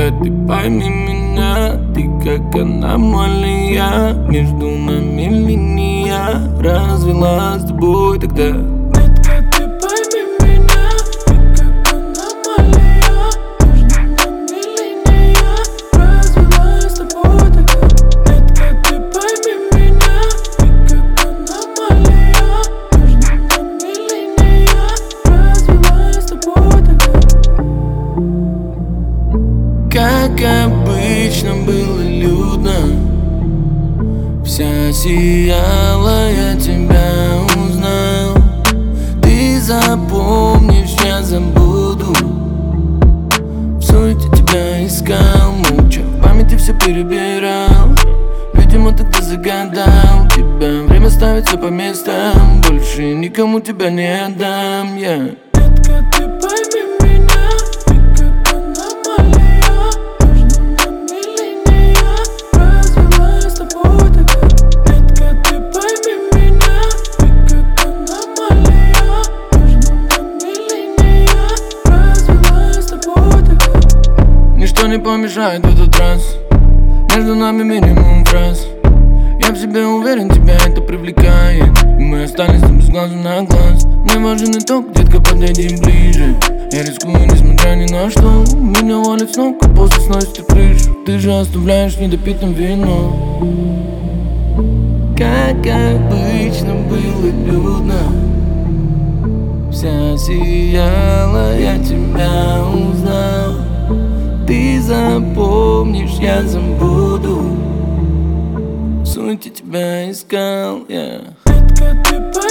Детка, ты пойми меня, ты как аномалия. Между нами линия развелась с тобой тогда. Детка, ты пойми меня, ты как аномалия. Между нами линия развелась с тобой тогда. Детка, ты пойми меня, ты как аномалия. Между нами линия развелась с тобой тогда. Как обычно было людно, вся сияла, я тебя узнал. Ты запомнишь, я забуду. В суете тебя искал, молча в памяти все перебирал. Видимо, тогда загадал тебя, время ставит все по местам. Больше никому тебя не отдам я. Детка, ты пойми меня, ты как аномалия. Между нами линия развелась с тобой тогда. Детка, ты пойми меня, ты как аномалия. Между нами линия развелась с тобой тогда. Ничто не помешает в этот раз, между нами минимум фраз. Я в себе уверен, тебя это привлекает, и мы остались без глазу на глаз. Мне важен итог, детка, подойди ближе. Я рискую, несмотря ни на что. Меня валит с ног, а после сносит крышу. Ты же оставляешь недопитым вино. Как обычно было людно, вся сияла, я тебя узнал. Ты запомнишь, я забуду. В суете тебя искал я. Детка, ты пойми